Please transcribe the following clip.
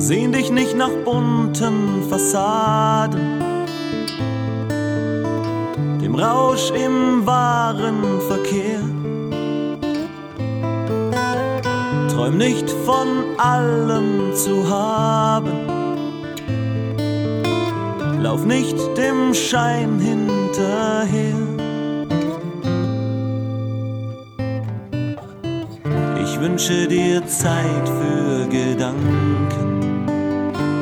Sehn dich nicht nach bunten Fassaden, dem Rausch im wahren Verkehr. Träum nicht von allem zu haben, lauf nicht dem Schein hinterher. Ich wünsche dir Zeit für Gedanken,